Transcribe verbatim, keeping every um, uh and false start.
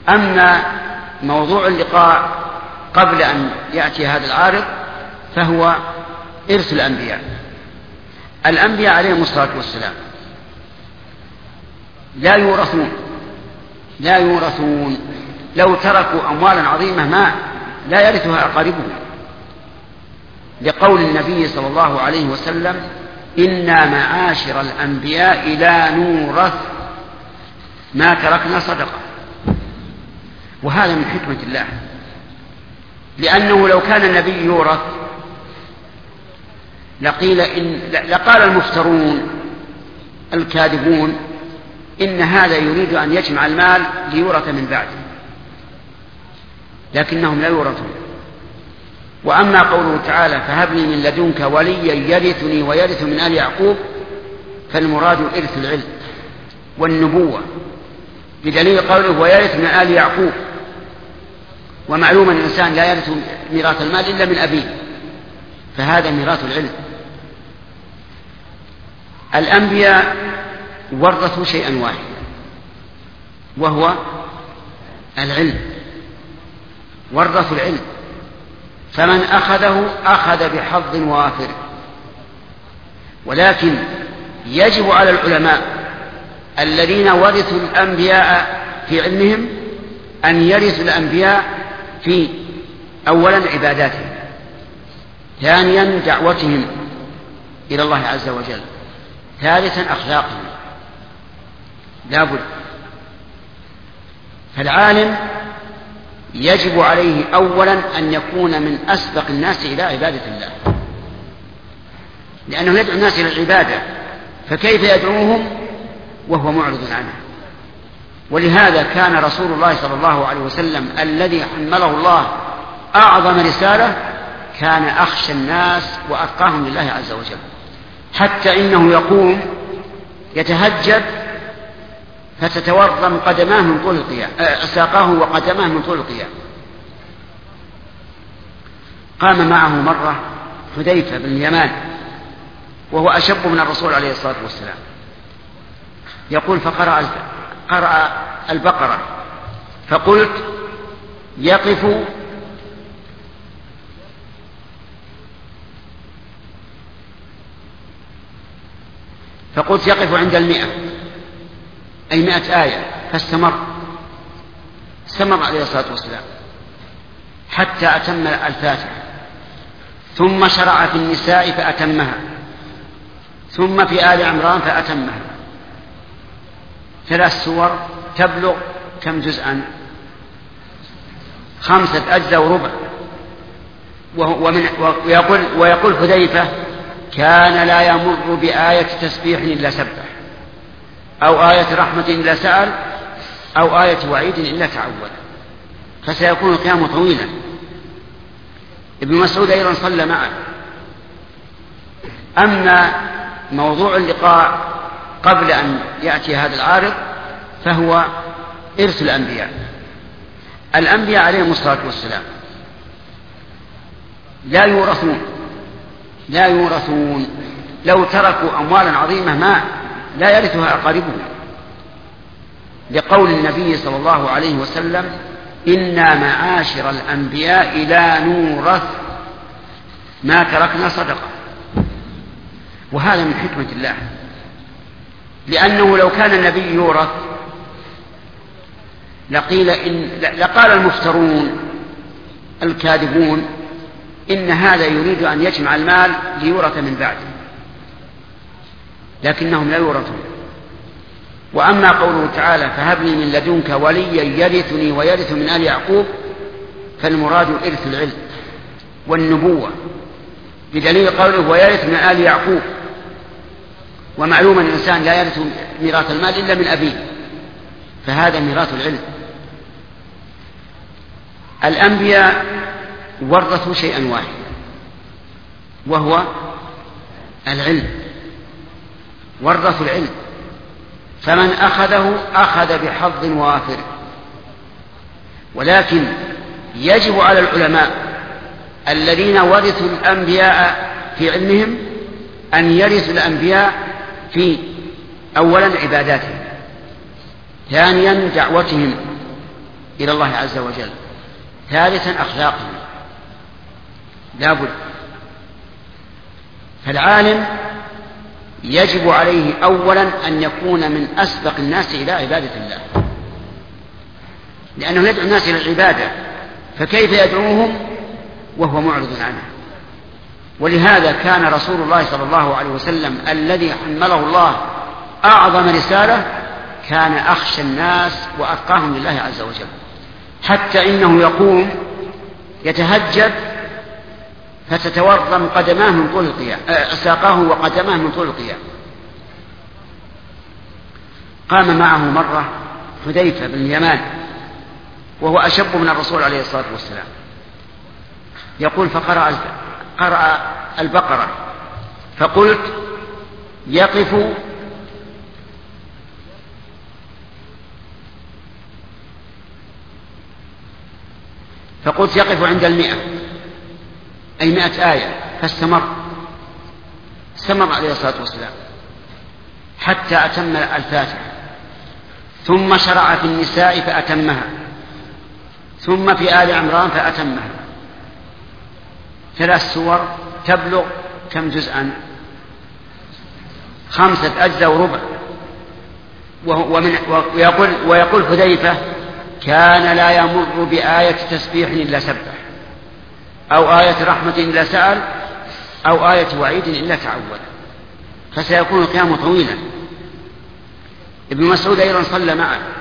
أما موضوع اللقاء قبل أن يأتي هذا العارض فهو إرث الأنبياء. الأنبياء عليهم الصلاة والسلام لا يورثون لا يورثون لو تركوا أموالا عظيمة ما لا يرثها أقاربهم، لقول النبي صلى الله عليه وسلم: إنا معاشر الأنبياء لا نورث ما تركنا صدقة. وهذا من حكمة الله، لأنه لو كان النبي يورث لقيل إن لقال المفترون الكاذبون إن هذا يريد أن يجمع المال ليورث من بعده، لكنهم لا يورثون. وأما قوله تعالى: فهب لي من لدنك وليا يرثني ويرث من آل يعقوب، فالمراد إرث العلم والنبوة، بدليل قوله: ويرث من آل يعقوب. ومعلوم أن الإنسان لا يرث ميراث المال إلا من أبيه، فهذا ميراث العلم. الأنبياء ورثوا شيئا واحدا وهو العلم، ورثوا العلم، فمن أخذه أخذ بحظ وافر. ولكن يجب على العلماء الذين ورثوا الأنبياء في علمهم أن يرثوا الأنبياء في أولا عباداتهم، ثانيا دعوتهم إلى الله عز وجل، ثالثا أخلاقهم. لا بد. فالعالم يجب عليه أولا أن يكون من أسبق الناس إلى عبادة الله، لأنه يدعو الناس إلى العبادة، فكيف يدعوهم وهو معرض عنها؟ ولهذا كان رسول الله صلى الله عليه وسلم الذي حمله الله أعظم رسالة كان أخشى الناس وأتقاهم لله عز وجل، حتى إنه يقوم يتهجد فتتورم قدماه من طول القيام، ساقاه وقدماه من طول القيام. قام معه مرة حذيفة بن اليمان وهو أشب من الرسول عليه الصلاة والسلام، يقول: فقرأ قرأ البقرة، فقلت: يقف فقلت يقف عند المئة، أي مئة آية، فاستمر استمر عليه الصلاة والسلام حتى أتم الفاتحة، ثم شرع في النساء فأتمها، ثم في آل عمران فأتمها، ثلاث سور تبلغ كم جزءا؟ خمسة أجزاء وربع. ومن ويقول, ويقول حذيفة: كان لا يمر بآية تسبيح إلا سبح، أو آية رحمة إلا سأل، أو آية وعيد إلا تعود، فسيكون القيام طويلا. ابن مسعود أيضا صلى معه. أما موضوع اللقاء قبل أن يأتي هذا العارض فهو إرث الأنبياء. الأنبياء عليهم الصلاة والسلام لا يورثون لا يورثون لو تركوا أموالا عظيمة ما لا يرثها أقاربهم، لقول النبي صلى الله عليه وسلم: إنا معاشر الأنبياء لا نورث ما تركنا صدقة. وهذا من حكمة الله، لأنه لو كان النبي يورث لقيل إن لقال المفترون الكاذبون إن هذا يريد أن يجمع المال ليورث من بعده، لكنهم لا يورثون. وأما قوله تعالى: فهب لي من لدنك وليا يرثني ويرث من آل يعقوب، فالمراد إرث العلم والنبوة، بدليل قوله: ويرث من آل يعقوب. ومعلوم أن الإنسان لا يرث ميراث المال إلا من أبيه، فهذا ميراث العلم. الأنبياء ورثوا شيئا واحدا وهو العلم، ورثوا العلم، فمن أخذه أخذ بحظ وافر. ولكن يجب على العلماء الذين ورثوا الأنبياء في علمهم أن يرثوا الأنبياء في أولا عباداتهم، ثانيا دعوتهم إلى الله عز وجل. ثالثا أخلاقهم لا بد. فالعالم يجب عليه أولا أن يكون من أسبق الناس إلى عبادة الله، لأنه يدعو الناس إلى العبادة، فكيف يدعوهم وهو معرض عنه؟ ولهذا كان رسول الله صلى الله عليه وسلم الذي حمله الله أعظم رسالة كان أخشى الناس وأتقاهم لله عز وجل، حتى إنه يقوم يتهجد فتتورم قدماه من طول القيام، ساقاه وقدماه من طول القيام. قام معه مرة حذيفة بن اليمان وهو أشب من الرسول عليه الصلاة والسلام، يقول فقرأ قرأ البقرة، فقلت يقف فقلت يقف عند المئة، أي مئة آية، فاستمر استمر عليه الصلاة والسلام حتى أتم الفاتحة، ثم شرع في النساء فأتمها، ثم في آل عمران فأتمها، ثلاث سور تبلغ كم جزءا؟ خمسة أجزاء وربع. ومن ويقول, ويقول حذيفة كان لا يمر بآية تسبيح إلا سبح، أو آية رحمة إلا سأل، أو آية وعيد إلا تعود، فسيكون القيام طويلا. ابن مسعود أيضا صلى معه